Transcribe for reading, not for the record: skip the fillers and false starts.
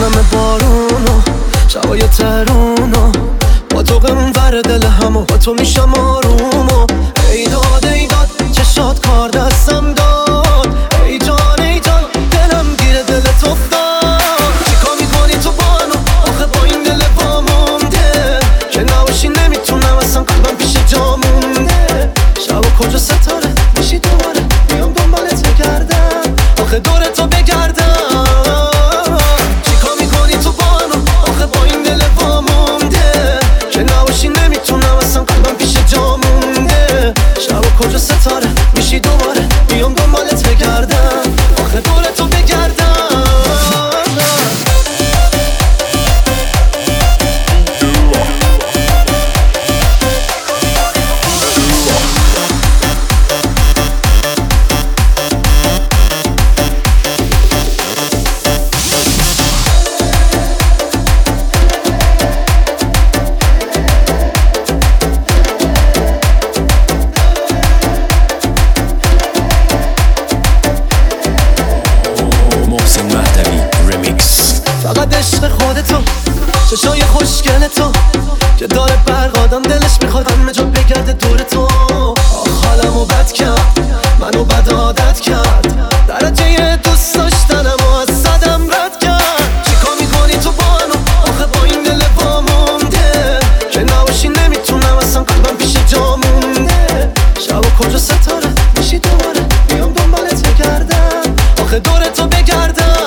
همه بارونو شبای ترونو با تو قمون ور دل همو با تو میشم آرومو ای داد چشات کار دستم داد ای جان دلم گیره دلت افتاد چیکار میکنی تو بانو آخه با این دل با مونده که نباشی نمیتونم اصلا قلبم پیش جا مونده شب و کجا ستاره میشی دوباره میام دنبالت بگردم آخه دور تو بگردم چیکار میکنی تو بانو آخه با این دل با مونده که نباشی نمیتونم اصلا قلبم پیش جا مونده شب و کجا ستاره میشی دوباره میام دنبالت بگردم آخه دور تو بگردم فقط عشق خودتو چشای خوشگل تو که داره برق آدم دلش میخواد همه جا بگرده دور تو حالمو بد کرد منو بد عادت کرد درجه دوست داشتنم و از صدم رد کرد چیکار میکنی تو بانو آخه با این دل با مونده که نباشی نمیتونم اصلا قلبم پیش جا مونده شب و کجا ستاره میشی دوباره میام دنبالت بگردم آخه دور تو بگردم